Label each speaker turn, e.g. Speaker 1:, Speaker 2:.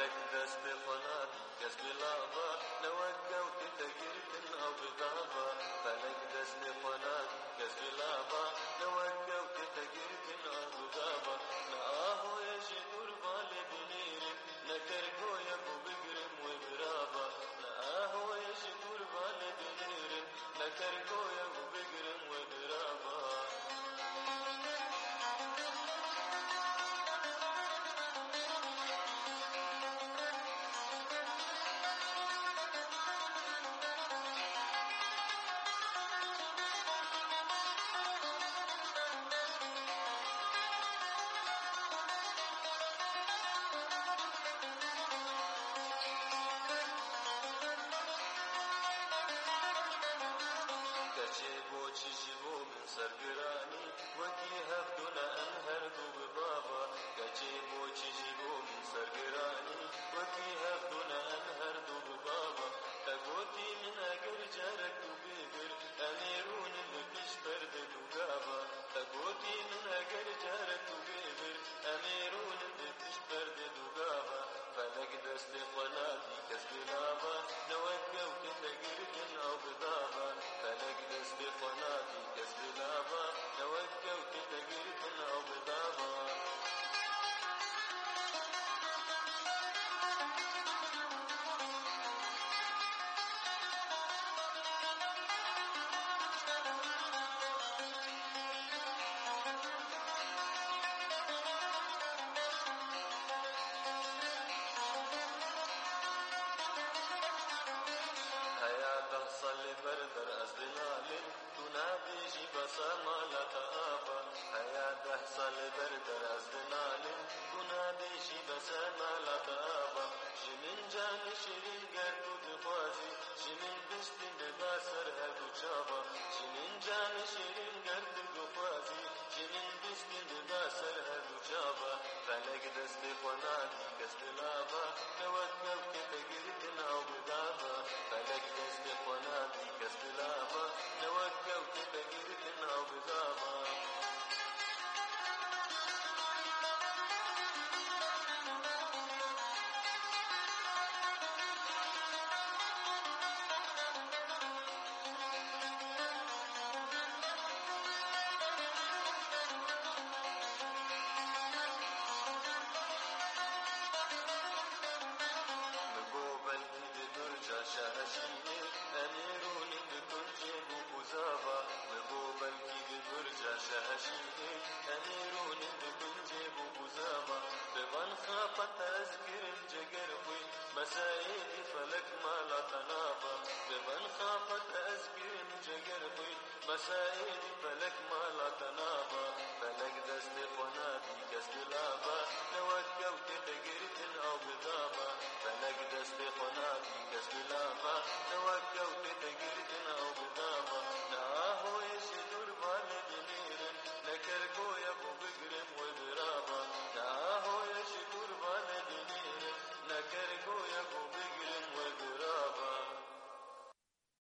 Speaker 1: فلك دست قناتي كسب لعبة نوقع وتتجرت أو بضعبة فلك دست قناتي كسب لعبة نوقع وتتجرت أو بضعبة نآهو يجي قربان بنيرم نكرقو يبو بقرم وبرابة نآهو يجي قربان بنيرم نكرقو يبو بقرم وبرابة كشيبو تشيبو من سرقراني وكي هبدنا أنهر ببابا كشيبو تشيبو من سرقراني وكي هبدنا أنهر ببابا تقوتي من أجر جارك بيبر أميرون اللي بيشتر دبابا تقوتي من أجر جارك بيبر أميرون اللي بيشتر دبابا فلك دست قناتي كسب لابا نوقع وتتجرد أو بضابا فلك دست قناتي كسب لابا نوقع وتتجرد أو بضابا صلي بردر أزدلال تنادي جبسا مالا تآبا حياته صلي بردر أزدلال تنادي جبسا مالا تآبا جمن جاني شرين قردو بخوازي جمن بستن بباسر هدو جابا جمن جاني شرين قردو بخوازي جمن بستن بباسر هدو جابا فلك دست قناتي كستلابا توقف كتقرتنا أو بدابا فلك دست قناتي كستلابا توقف كتقرتنا أو بدابا شهشيني أميرون بكل جيب وزابا مقوبل كي برجع شهشيني أميرون بكل جيب وزابا ببن خافت أذكر الجقر خوي مسايدي فلك ما لا تنابا ببن خافت أذكر الجقر خوي مسايدي فلك ما لا تنابا فلك دست قناتي كسلابا توقع وتتقرت أو بضابا